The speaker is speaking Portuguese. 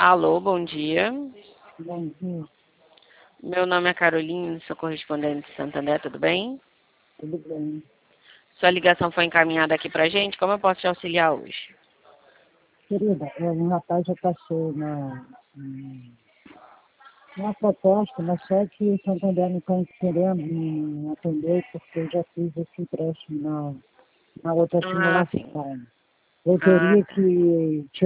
Alô, bom dia. Bom dia, Meu nome é Carolina, sou correspondente de Santander, tudo bem? tudo bem. Sua ligação foi encaminhada aqui pra gente, como eu posso te auxiliar hoje? Querida, um rapaz já passou uma proposta, mas só que o Santander não está querendo me atender porque eu já fiz esse empréstimo na outra Ah, sim. simulação. Eu Ah, teria tá. que te